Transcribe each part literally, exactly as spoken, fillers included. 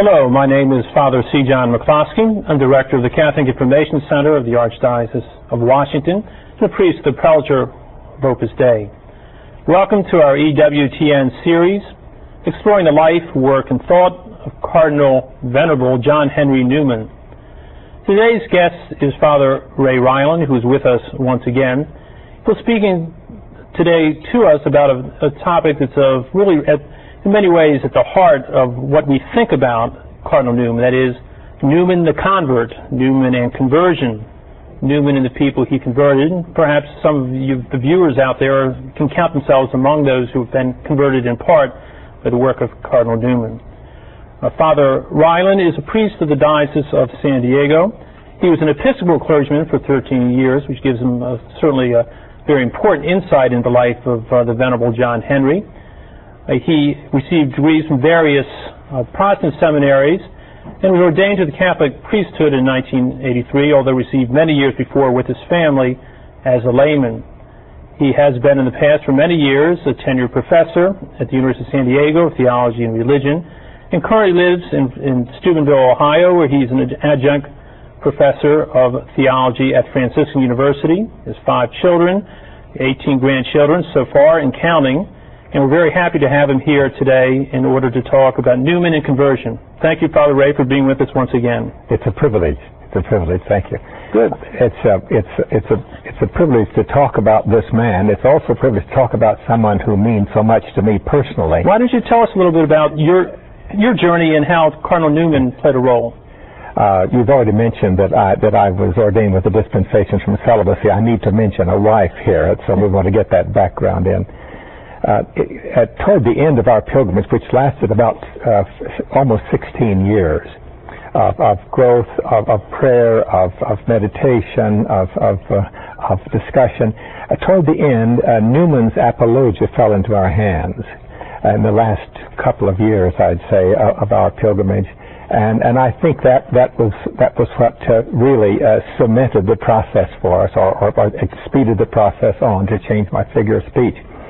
Hello, my name is Father C. John McCloskey. I'm Director of the Catholic Information Center of the Archdiocese of Washington and a priest of the Prelate of Opus Dei. Welcome to our E W T N series, exploring the life, work, and thought of Cardinal Venerable John Henry Newman. Today's guest is Father Ray Ryland, who is with us once again. He'll be speaking today to us about a, a topic that's of really, at, in many ways, at the heart of what we think about Cardinal Newman. That is, Newman the convert, Newman and conversion, Newman and the people he converted. Perhaps some of you, the viewers out there, can count themselves among those who have been converted in part by the work of Cardinal Newman. Uh, Father Ryland is a priest of the Diocese of San Diego. He was an Episcopal clergyman for thirteen years, which gives him uh, certainly a very important insight into the life of uh, the Venerable John Henry. Uh, he received degrees from various uh, Protestant seminaries and was ordained to the Catholic priesthood in nineteen eighty-three, although received many years before with his family as a layman. He has been in the past for many years a tenured professor at the University of San Diego of Theology and Religion, and currently lives in, in Steubenville, Ohio, where he's an adjunct professor of theology at Franciscan University. He has five children, eighteen grandchildren so far and counting. And we're very happy to have him here today in order to talk about Newman and conversion. Thank you, Father Ray, for being with us once again. It's a privilege. It's a privilege. Thank you. Good. It's a, it's, it's a, it's a privilege to talk about this man. It's also a privilege to talk about someone who means so much to me personally. Why don't you tell us a little bit about your your journey and how Cardinal Newman played a role? Uh, you've already mentioned that I, that I was ordained with the dispensation from celibacy. I need to mention a wife here, so we want to get that background in. Uh, it, at, toward the end of our pilgrimage, which lasted about uh, almost sixteen years of, of growth, of, of prayer, of, of meditation, of, of, uh, of discussion, uh, toward the end, uh, Newman's Apologia fell into our hands in the last couple of years, I'd say, uh, of our pilgrimage. And, and I think that, that was that was what uh, really uh, cemented the process for us, or, or, or speeded the process on to change my figure of speech.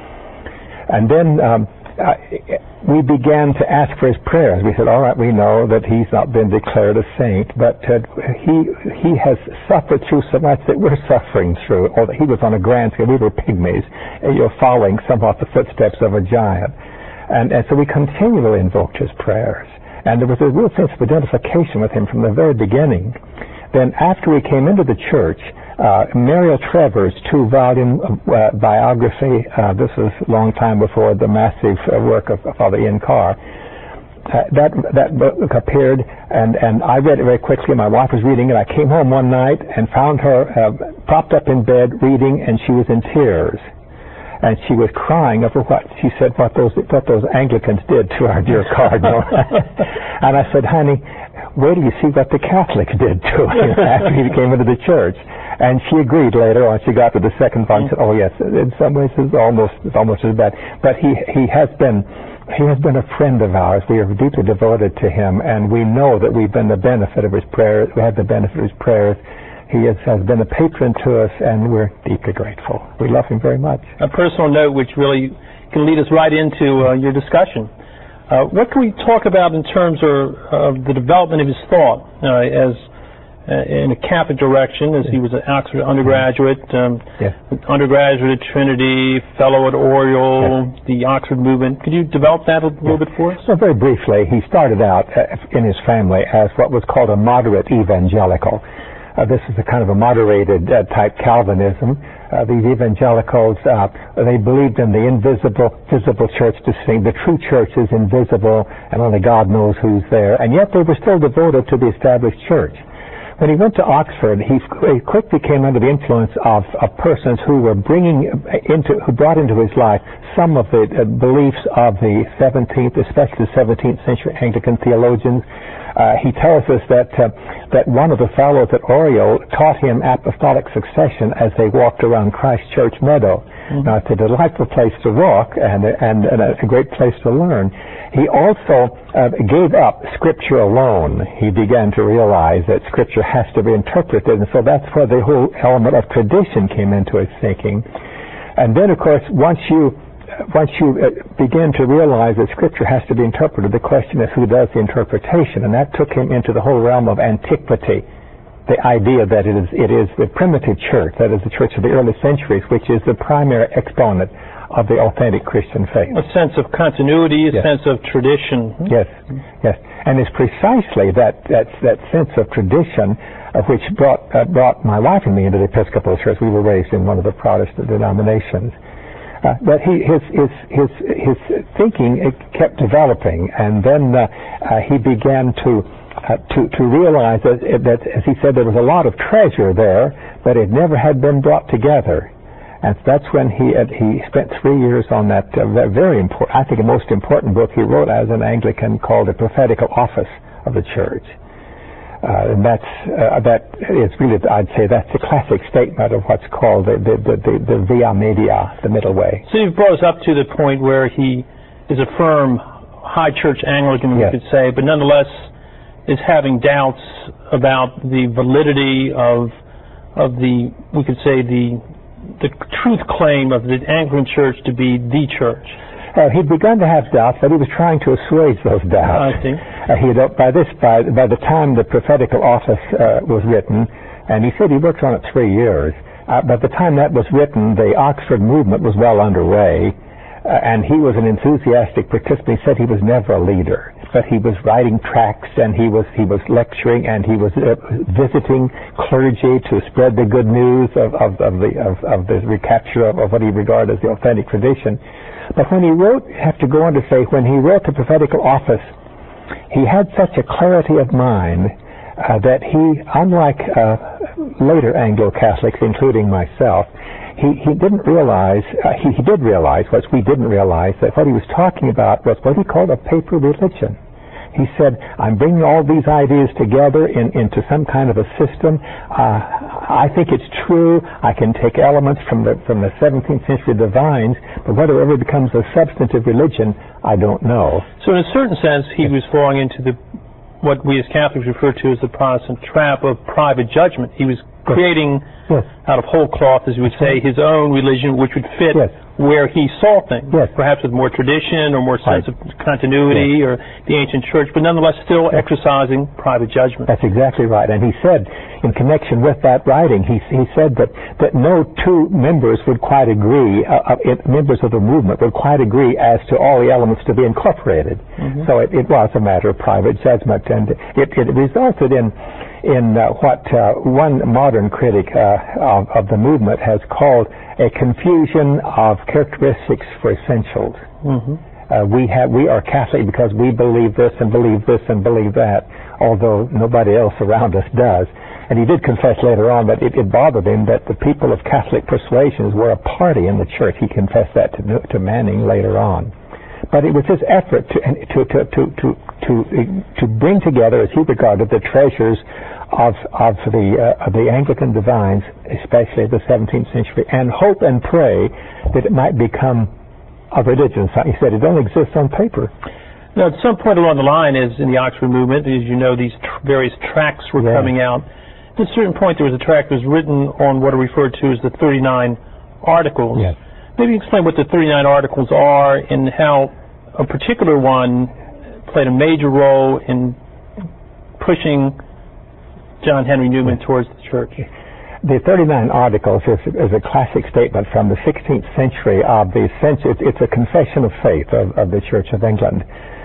And then um, I, we began to ask for his prayers. We said, all right, we know that he's not been declared a saint, but uh, he he has suffered through so much that we're suffering through, or that he was on a grand scale. We were pygmies. And you're following somewhat the footsteps of a giant. And, and so we continually invoked his prayers. And there was a real sense of identification with him from the very beginning. Then after we came into the church, uh, Mariel Trevor's two-volume uh, biography, uh, this was a long time before the massive uh, work of Father Ian Carr, uh, that that book appeared, and, and I read it very quickly. My wife was reading it. I came home one night and found her uh, propped up in bed reading, and she was in tears. And she was crying over what she said, what those what those Anglicans did to our dear Cardinal. And I said, honey, where do you see what the Catholics did to him after he came into the church? And she agreed later on. She got to the second one. Said, oh yes, in some ways it's almost it's almost as bad. But he he has been he has been a friend of ours. We are deeply devoted to him, and we know that we've been the benefit of his prayers. We had the benefit of his prayers. He has, has been a patron to us, and we're deeply grateful. We love him very much. A personal note which really can lead us right into uh, your discussion. Uh, what can we talk about in terms of, of the development of his thought uh, as uh, in a Catholic direction, as he was an Oxford undergraduate, um, yes. undergraduate at Trinity, fellow at Oriel, yes. the Oxford movement. Could you develop that a little yes. bit for us? So very briefly, he started out uh, in his family as what was called a moderate evangelical. Uh, this is a kind of a moderated uh, type Calvinism. Uh, these evangelicals, uh, they believed in the invisible, visible church distinct. The true church is invisible, and only God knows who's there. And yet they were still devoted to the established church. When he went to Oxford, he, he quickly came under the influence of, of persons who were bringing into, who brought into his life some of the uh, beliefs of the seventeenth, especially the seventeenth century Anglican theologians. Uh, he tells us that uh, that one of the fellows at Oriel taught him apostolic succession as they walked around Christ Church Meadow. Mm-hmm. Now, it's a delightful place to walk and, and, and a great place to learn. He also uh, gave up Scripture alone. He began to realize that Scripture has to be interpreted, and so that's where the whole element of tradition came into his thinking. And then, of course, once you once you uh, begin to realize that Scripture has to be interpreted, the question is who does the interpretation, and that took him into the whole realm of antiquity, the idea that it is, it is the primitive church, that is the church of the early centuries, which is the primary exponent of the authentic Christian faith. A sense of continuity, a yes. sense of tradition. Yes, yes. And it's precisely that, that, that sense of tradition uh, which brought, uh, brought my wife and me into the Episcopal Church. We were raised in one of the Protestant denominations. Uh, but he, his, his, his, his thinking it kept developing, and then uh, uh, he began to Uh, to, to realize that, that, as he said, there was a lot of treasure there, but it never had been brought together. And that's when he uh, he spent three years on that, uh, that very important, I think the most important book he wrote as an Anglican called The Prophetical Office of the Church. Uh, and that's, uh, that is really, I'd say, that's the classic statement of what's called the, the, the, the, the via media, the middle way. So you've brought us up to the point where he is a firm high church Anglican, we yes. could say, but nonetheless is having doubts about the validity of of the, we could say, the the truth claim of the Anglican Church to be the church. Uh, he'd begun to have doubts, but he was trying to assuage those doubts. I see. Uh, he had, by this, by by the time the Prophetical Office uh, was written, and he said he worked on it three years. Uh, by the time that was written, the Oxford movement was well underway, uh, and he was an enthusiastic participant. He said he was never a leader, but he was writing tracts, and he was he was lecturing, and he was uh, visiting clergy to spread the good news of, of, of the of, of the recapture of, of what he regarded as the authentic tradition. But when he wrote, I have to go on to say, when he wrote the Prophetical Office, he had such a clarity of mind uh, that he, unlike uh, later Anglo-Catholics, including myself, He, he didn't realize, uh, he, he did realize, what we didn't realize, that what he was talking about was what he called a paper religion. He said, I'm bringing all these ideas together in, into some kind of a system. Uh, I think it's true. I can take elements from the from the seventeenth century divines, but whether it ever becomes a substantive religion, I don't know. So in a certain sense, he was falling into the what we as Catholics refer to as the Protestant trap of private judgment. He was creating yes. out of whole cloth, as you would say, his own religion, which would fit yes. where he saw things, yes. perhaps with more tradition or more sense right. of continuity yes. or the ancient church, but nonetheless still yes. exercising private judgment. That's exactly right. And he said, in connection with that writing, he, he said that, that no two members would quite agree, uh, uh, it, members of the movement would quite agree as to all the elements to be incorporated. Mm-hmm. So it, it was a matter of private judgment, and it, it resulted in in uh, what uh, one modern critic uh, of, of the movement has called a confusion of characteristics for essentials. Mm-hmm. Uh, we have we are Catholic because we believe this and believe this and believe that, although nobody else around us does. And he did confess later on that it, it bothered him that the people of Catholic persuasions were a party in the church. He confessed that to, to Manning later on. But it was his effort to to to to to to, to bring together, as he regarded, the treasures of of the uh, of the Anglican divines, especially the seventeenth century, and hope and pray that it might become a religion. So he said it only exists on paper. Now, at some point along the line, as in the Oxford movement, as you know, these tr- various tracts were yeah. coming out. At a certain point, there was a tract that was written on what are referred to as the thirty-nine Articles. Yes. Maybe explain what the thirty-nine Articles are and how a particular one played a major role in pushing John Henry Newman towards the church. The thirty-nine Articles is, is a classic statement from the sixteenth century of the century. It's a confession of faith of, of the Church of England.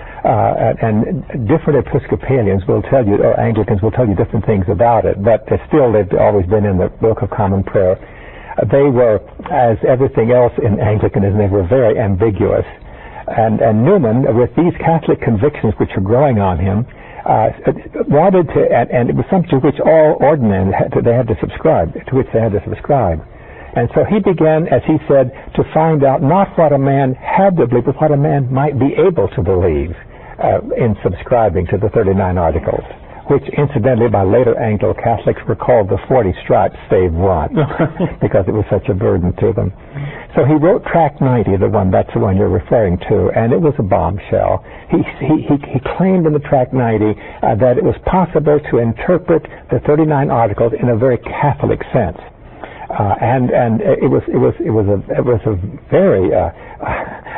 Uh, and, and different Episcopalians will tell you, or Anglicans will tell you different things about it, but still they've always been in the Book of Common Prayer. Uh, they were, as everything else in Anglicanism, they were very ambiguous. And, and Newman, with these Catholic convictions which are growing on him, uh, wanted to, and, and it was something to which all ordinands had to, they had to subscribe, to which they had to subscribe. And so he began, as he said, to find out not what a man had to believe, but what a man might be able to believe uh, in subscribing to the thirty-nine Articles, which incidentally by later Anglo-Catholics were called the forty stripes save one, because it was such a burden to them. So he wrote Tract ninety, the one, that's the one you're referring to, and it was a bombshell. He, he, he, he claimed in the Tract ninety uh, that it was possible to interpret the thirty-nine Articles in a very Catholic sense. Uh, and and it was it was it was a it was a very uh,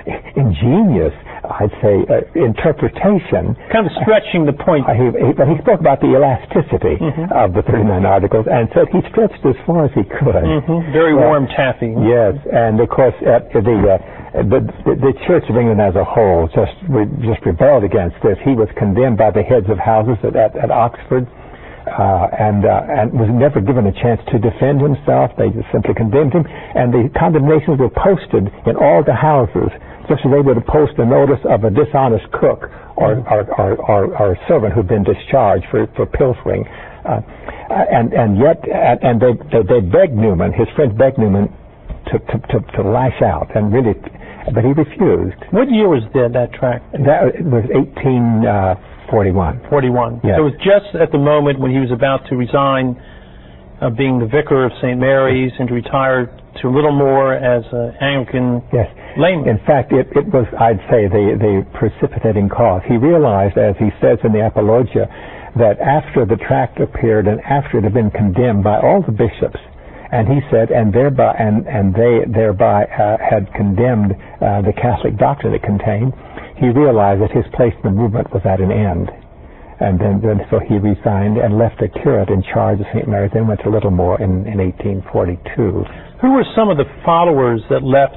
ingenious, I'd say, uh, interpretation. Kind of stretching the point. Uh, he, he, but he spoke about the elasticity mm-hmm. of the thirty-nine Articles, and said he stretched as far as he could. Mm-hmm. Very uh, warm taffy. Yes, and of course, uh, the, uh, the, the the Church of England as a whole just re, just rebelled against this. He was condemned by the heads of houses at, at, at Oxford. Uh, and uh, and was never given a chance to defend himself. They just simply condemned him, and the condemnations were posted in all the houses, just as they would post a notice of a dishonest cook or or, or, or, or a servant who'd been discharged for, for pilfering. Uh, and and yet, and they, they they begged Newman, his friend begged Newman, to to, to, to lash out, and really, but he refused. What year was that, that tract? That was eighteen forty-one. forty-one. Yes. So it was just at the moment when he was about to resign uh, being the vicar of Saint Mary's and to retire to Littlemore as an Anglican yes. layman. In fact, it, it was, I'd say, the, the precipitating cause. He realized, as he says in the Apologia, that after the tract appeared and after it had been condemned by all the bishops, and he said, and thereby, and, and they thereby uh, had condemned uh, the Catholic doctrine it contained, he realized that his place in the movement was at an end. And then, then so he resigned and left a curate in charge of Saint Mary's, then went to Littlemore in, in eighteen forty-two. Who were some of the followers that left,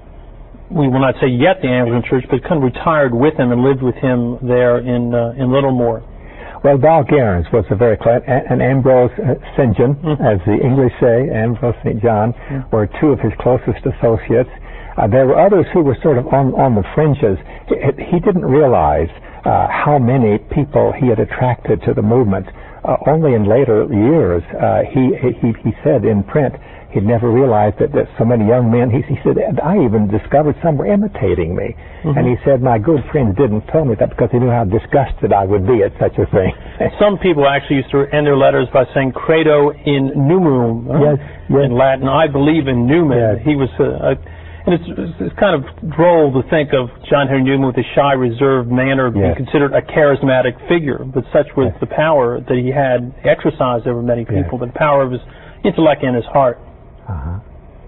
we will not say yet the Anglican Church, but kind of retired with him and lived with him there in uh, in Littlemore? Well, Val Gerrans was a very close, and Ambrose uh, Saint John, mm-hmm. as the English say, Ambrose Saint John, mm-hmm. were two of his closest associates. Uh, there were others who were sort of on, on the fringes. He, he didn't realize uh, how many people he had attracted to the movement. Uh, only in later years, uh, he, he he said in print, he'd never realized that, that so many young men, he, he said, I even discovered some were imitating me. Mm-hmm. And he said, my good friends didn't tell me that because they knew how disgusted I would be at such a thing. Some people actually used to end their letters by saying, credo in numerum, yes, yes. in Latin. I believe in Newman. Yes. He was a, a And it's, it's kind of droll to think of John Henry Newman with a shy, reserved manner being yes. considered a charismatic figure, but such was yes. the power that he had exercised over many people, yes. the power of his intellect and his heart. Uh-huh.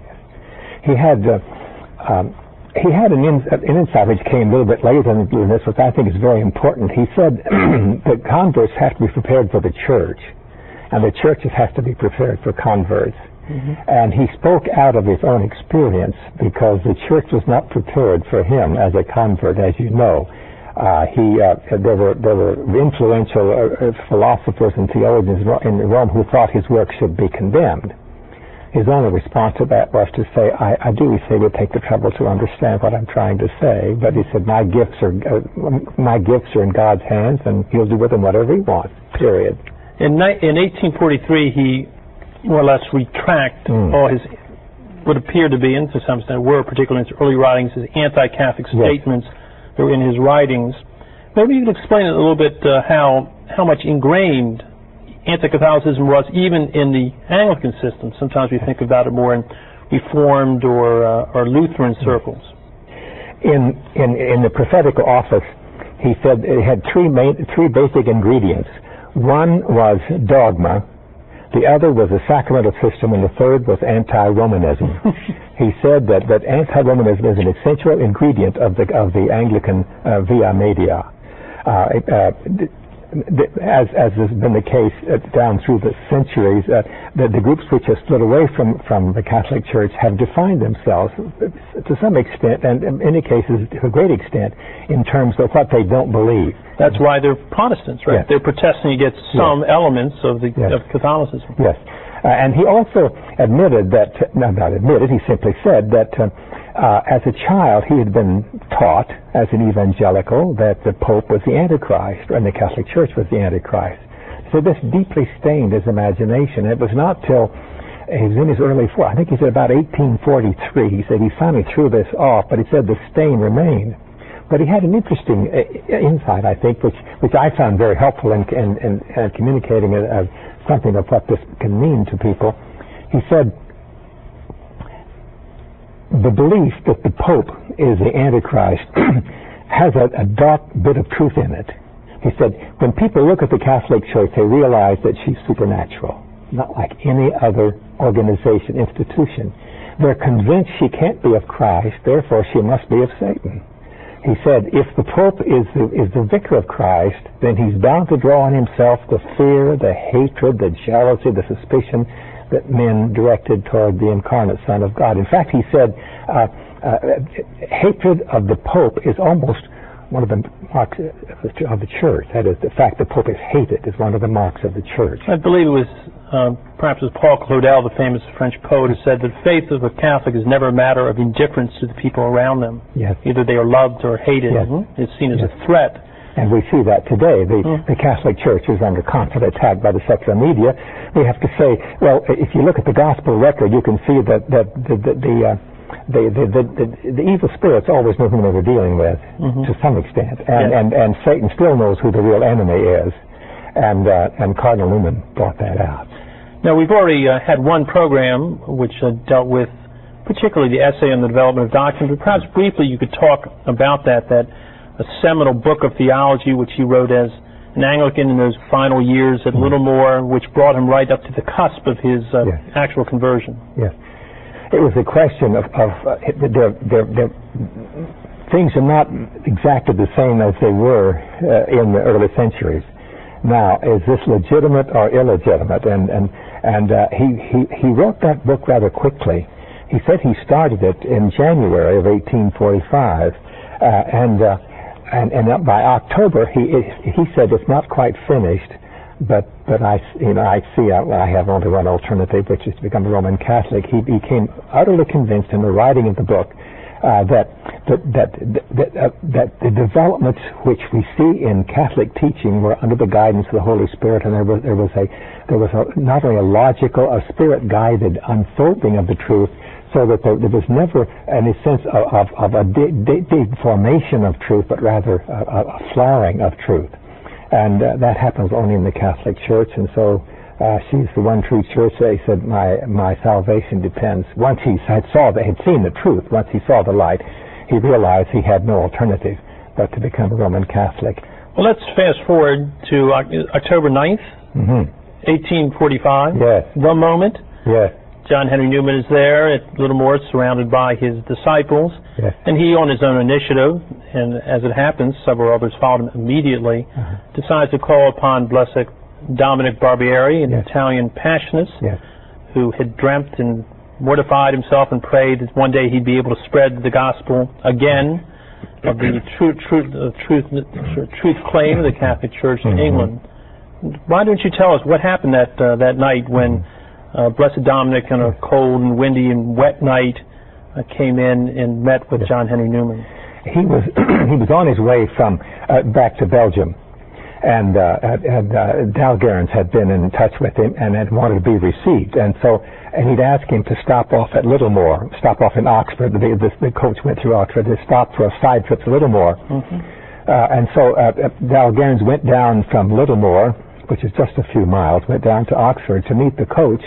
He had uh, um, he had an, in, an insight which came a little bit later than this, which I think is very important. He said that converts have to be prepared for the church, and the churches have to be prepared for converts. Mm-hmm. And he spoke out of his own experience because the church was not prepared for him as a convert, as you know. Uh, he uh, there were there were influential uh, philosophers and theologians in Rome who thought his work should be condemned. His only response to that was to say, I, I do, he said, would take the trouble to understand what I'm trying to say, but he said, my gifts are uh, my gifts are in God's hands, and he'll do with them whatever he wants, period. In, ni- in eighteen forty-three, he more or less retract mm. all his, what appeared to be, and to some extent were, particularly in his early writings, his anti-Catholic statements yes. that were in his writings. Maybe you could explain a little bit uh, how how much ingrained anti-Catholicism was even in the Anglican system. Sometimes we think about it more in Reformed or uh, or Lutheran circles. In in in the prophetical office, he said it had three main three basic ingredients. One was dogma. The other was a sacramental system, and the third was anti-Romanism. He said that, that anti-Romanism is an essential ingredient of the of the Anglican uh, Via Media. Uh, uh, as as has been the case uh, down through the centuries, uh, the, the groups which have split away from, from the Catholic Church have defined themselves to some extent, and in many cases to a great extent, in terms of what they don't believe. That's why they're Protestants, right? Yes. They're protesting against some yes. elements of the yes. of Catholicism. Yes, uh, and he also admitted that, no, not admitted, he simply said that uh, uh, as a child he had been taught as an evangelical that the Pope was the Antichrist and the Catholic Church was the Antichrist. So this deeply stained his imagination. It was not till he was in his early four, I think he said about eighteen forty-three, he said he finally threw this off, but he said the stain remained. But he had an interesting uh, insight, I think, which which I found very helpful in, in, in, in communicating a, a, something of what this can mean to people. He said, the belief that the Pope is the Antichrist has a, a dark bit of truth in it. He said, when people look at the Catholic Church, they realize that she's supernatural, not like any other organization, institution. they're convinced she can't be of Christ, therefore she must be of Satan. He said, if the Pope is the, is the vicar of Christ, then he's bound to draw on himself the fear, the hatred, the jealousy, the suspicion that men directed toward the incarnate Son of God. In fact, he said, uh, uh, hatred of the Pope is almost one of the marks of the church. That is, the fact the Pope is hated is one of the marks of the church. I believe it was uh, perhaps it was Paul Claudel, the famous French poet, who said that faith of a Catholic is never a matter of indifference to the people around them. Yes. Either they are loved or hated. Yes. Mm-hmm. It's seen as yes. a threat. And we see that today. The, mm. the Catholic Church is under constant attack by the secular media. We have to say, well, if you look at the gospel record, you can see that, that the, the, the uh, The, the, the, the, the evil spirits always know whom they were dealing with, mm-hmm. to some extent, and, yes. and, and Satan still knows who the real enemy is, and uh, and Cardinal Newman brought that out. Now, we've already uh, had one program which uh, dealt with particularly the essay on the development of doctrine, but perhaps briefly you could talk about that, that a seminal book of theology which he wrote as an Anglican in those final years at mm-hmm. Littlemore, which brought him right up to the cusp of his uh, yes. actual conversion. Yes. It was a question of, of uh, their, their, their, things are not exactly the same as they were uh, in the early centuries. Now, is this legitimate or illegitimate? And and and uh, he, he he wrote that book rather quickly. He said he started it in January of eighteen forty-five, uh, and uh, and and by October he he said it's not quite finished. But but I you know I see I, I have only one alternative, which is to become a Roman Catholic. He became utterly convinced in the writing of the book uh, that that that that, uh, that the developments which we see in Catholic teaching were under the guidance of the Holy Spirit, and there was there was a there was a, not only a logical, a spirit-guided unfolding of the truth, so that there, there was never any sense of of, of a de- de- deformation of truth, but rather a, a flowering of truth. And uh, that happens only in the Catholic Church, and so uh, she's the one true church. He said, my my salvation depends. Once he had saw that, had seen the truth, once he saw the light, he realized he had no alternative but to become a Roman Catholic. Well, let's fast forward to October ninth, mm-hmm. eighteen forty-five. Yes. The moment. Yes. John Henry Newman is there at Littlemore, surrounded by his disciples, yes. and he, on his own initiative, and as it happens, several others followed him immediately, uh-huh. decides to call upon Blessed Dominic Barbieri, an yes. Italian Passionist, yes. who had dreamt and mortified himself and prayed that one day he'd be able to spread the gospel again of the truth, truth, uh, truth, truth claim of the Catholic Church in mm-hmm. England. Why don't you tell us what happened that uh, that night when mm-hmm. Uh, Blessed Dominic on a cold and windy and wet night uh, came in and met with John Henry Newman? He was he was on his way from uh, back to Belgium, and uh, and uh, Dalgairns had been in touch with him and had wanted to be received, and so and he'd asked him to stop off at Littlemore, stop off in Oxford. The, the, the coach went through Oxford. They stopped for a side trip to Littlemore, mm-hmm. uh, and so uh, Dalgairns went down from Littlemore, which is just a few miles, went down to Oxford to meet the coach.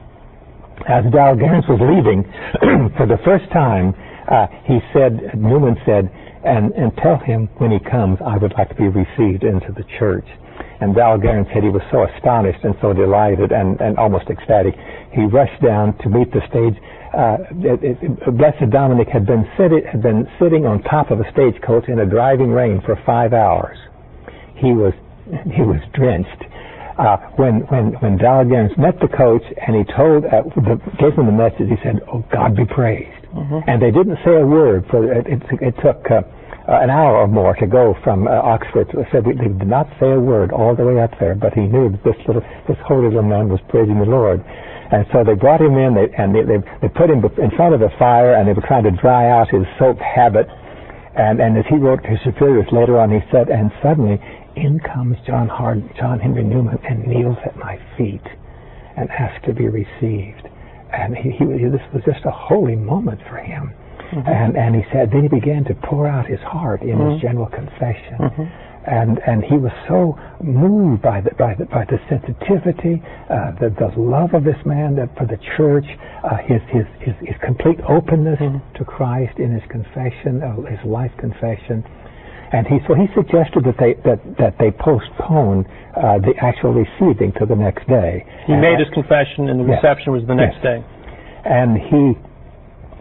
As Dalgairns was leaving, for the first time, uh, he said, Newman said, and, and tell him when he comes, I would like to be received into the church. And Dalgairns said he was so astonished and so delighted and, and almost ecstatic. He rushed down to meet the stage. Uh, it, it, Blessed Dominic had been, sit, had been sitting on top of a stagecoach in a driving rain for five hours. He was he was drenched. Uh, when when when Dalgairns met the coach and he told uh, the, gave him the message, he said, "Oh, God be praised." Mm-hmm. And they didn't say a word. For it, it, it took uh, uh, an hour or more to go from uh, Oxford. They said they did not say a word all the way up there, but he knew that this little this holy little man was praising the Lord. And so they brought him in, they, and they, they they put him in front of the fire, and they were trying to dry out his soaked habit. And and as he wrote to his superiors later on, he said, and suddenly in comes John Hard, John Henry Newman and kneels at my feet and asks to be received. And he, he, this was just a holy moment for him. Mm-hmm. And and he said, then he began to pour out his heart in mm-hmm. his general confession. Mm-hmm. And and he was so moved by the by the by the sensitivity, uh, the the love of this man that for the church, uh, his, his his his complete openness mm-hmm. to Christ in his confession, uh, his life confession. And he so he suggested that they that, that they postpone uh, the actual receiving to the next day. He and made uh, his confession, and the yes, reception was the next yes. day. And he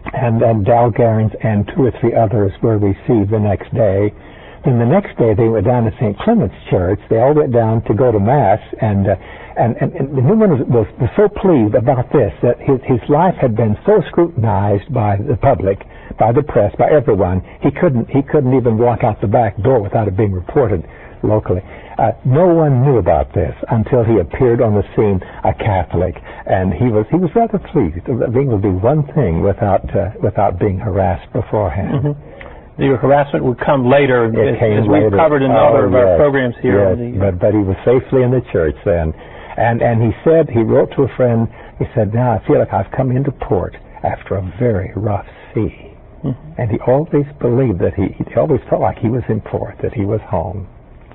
and, and Dalgarins and two or three others were received the next day. Then the next day they went down to Saint Clement's Church. They all went down to go to Mass, and uh, and, and, and Newman was, was, was so pleased about this, that his, his life had been so scrutinized by the public, by the press, by everyone, he couldn't he couldn't even walk out the back door without it being reported locally. Uh, no one knew about this until he appeared on the scene a Catholic, and he was he was rather pleased, being able to do one thing without uh, without being harassed beforehand. Mm-hmm. The harassment would come later, it as, came as we've later. covered in oh, other of yes, our programs here. Yes, the, but but he was safely in the church then, and and he said he wrote to a friend. He said, "Now I feel like I've come into port after a very rough sea," mm-hmm. and he always believed that he he always felt like he was in port, that he was home.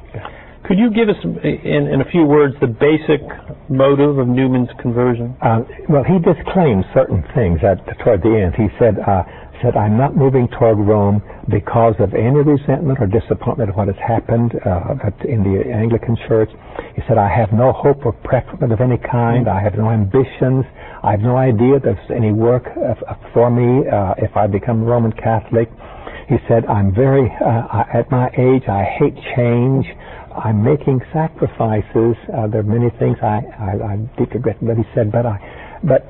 Could you give us, in, in a few words, the basic motive of Newman's conversion? Uh, well, he disclaimed certain things at toward the end. He said, uh, said, "I'm not moving toward Rome because of any resentment or disappointment of what has happened uh, in the Anglican Church." He said, "I have no hope or preference of any kind. I have no ambitions. I have no idea there's any work uh, for me uh, if I become a Roman Catholic." He said, "I'm very, uh, at my age, I hate change. I'm making sacrifices. Uh, there are many things I, I, I deeply regret." But he said, but I, but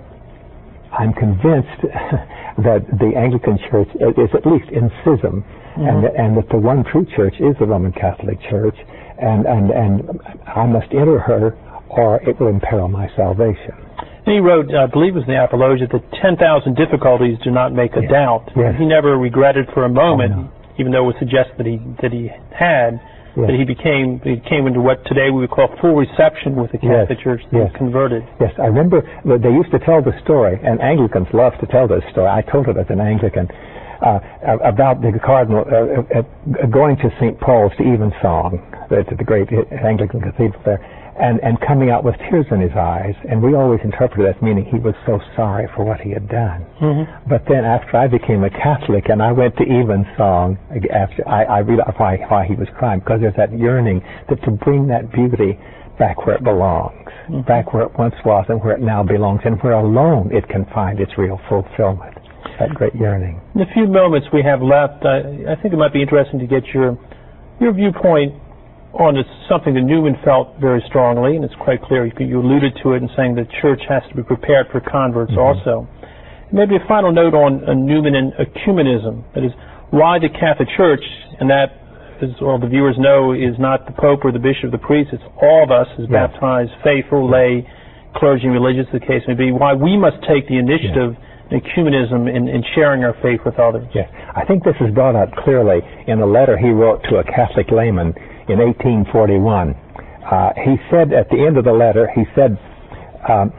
I'm convinced that the Anglican Church is at least in schism, mm-hmm. and, and that the one true Church is the Roman Catholic Church, and, and, and I must enter her, or it will imperil my salvation. And he wrote, I believe it was in the Apologia, that ten thousand difficulties do not make a yes. doubt. Yes. He never regretted for a moment, oh, no. even though it was suggested that he that he had. Yes. That he became he came into what today we would call full reception with the Catholic yes. Church that yes. was converted. Yes, I remember that they used to tell the story, and Anglicans love to tell this story. I told it as an Anglican, uh, about the Cardinal uh, uh, going to Saint Paul's to Evensong, the, the great Anglican cathedral there, and, and coming out with tears in his eyes. And we always interpreted that meaning he was so sorry for what he had done. Mm-hmm. But then after I became a Catholic and I went to Evensong, after I, I realized why, why he was crying, because there's that yearning that to bring that beauty back where it belongs, mm-hmm. back where it once was and where it now belongs, and where alone it can find its real fulfillment. That great yearning. In the few moments we have left, I, I think it might be interesting to get your your viewpoint on it's something that Newman felt very strongly, and it's quite clear. You, you alluded to it in saying the church has to be prepared for converts mm-hmm. also. Maybe a final note on uh, Newman and ecumenism. That is, why the Catholic Church, and that, as all the viewers know, is not the Pope or the Bishop or the priest. It's all of us as yes. baptized, faithful, lay, clergy, and religious, the case may be. Why we must take the initiative yes. in ecumenism in, in sharing our faith with others. Yes, I think this is brought out clearly in a letter he wrote to a Catholic layman in eighteen forty-one. Uh, he said at the end of the letter, he said, um,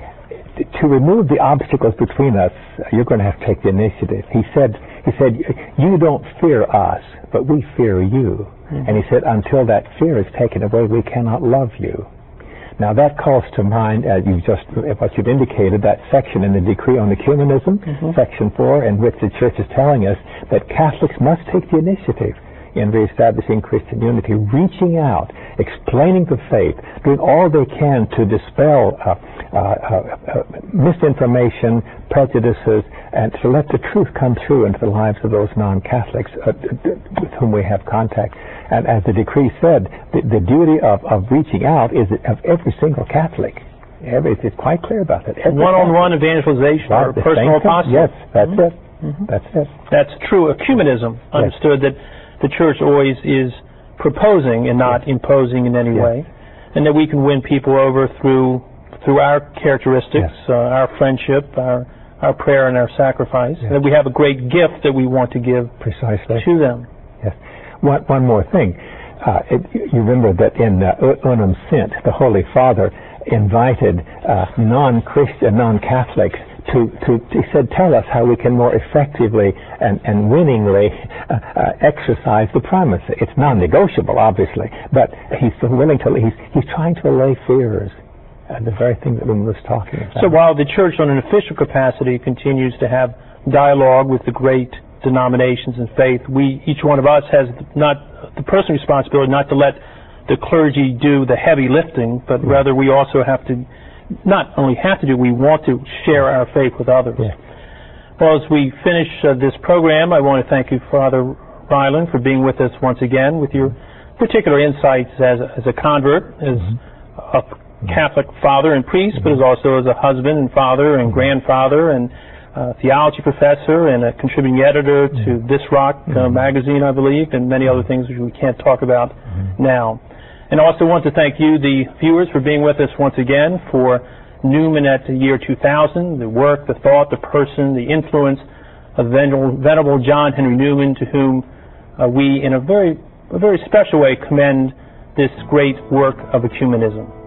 to remove the obstacles between us, you're going to have to take the initiative. He said, he said, you don't fear us, but we fear you. Mm-hmm. And he said, until that fear is taken away, we cannot love you. Now that calls to mind, as you just what you've indicated, that section in the Decree on Ecumenism, mm-hmm. section four, in which the Church is telling us that Catholics must take the initiative in reestablishing Christian unity, reaching out, explaining the faith, doing all they can to dispel uh, uh, uh, misinformation, prejudices, and to let the truth come through into the lives of those non-Catholics uh, with whom we have contact. And as the decree said, the, the duty of, of reaching out is of every single Catholic. Every, it's quite clear about that. Every One-on-one Catholic. evangelization right, or personal apostle. Yes, that's mm-hmm. it. Mm-hmm. That's it. That's true ecumenism, understood yes. that the Church always is proposing and not yes. imposing in any yes. way, and that we can win people over through through our characteristics, yes. uh, our friendship, our our prayer, and our sacrifice. Yes. And that we have a great gift that we want to give precisely to them. Yes. One one more thing. Uh, it, you remember that in uh, Unum Sint, the Holy Father invited uh, non-Christian, non-Catholics to, to, he said, tell us how we can more effectively and, and winningly uh, uh, exercise the primacy. It's non-negotiable, obviously, but he's willing to, he's, he's trying to allay fears, uh, the very thing that we was talking about. So while the Church on an official capacity continues to have dialogue with the great denominations in faith, we, each one of us has not the personal responsibility not to let the clergy do the heavy lifting, but mm-hmm. rather we also have to not only have to do, we want to share our faith with others. Yeah. Well, as we finish uh, this program, I want to thank you, Father Ryland, for being with us once again with your particular insights as a, as a convert, as a Catholic father and priest, but as also as a husband and father and grandfather and uh, theology professor and a contributing editor to This Rock uh, magazine, I believe, and many other things which we can't talk about now. And I also want to thank you, the viewers, for being with us once again for Newman at the year two thousand, the work, the thought, the person, the influence of Venerable, Venerable John Henry Newman, to whom uh, we, in a very, a very special way, commend this great work of ecumenism.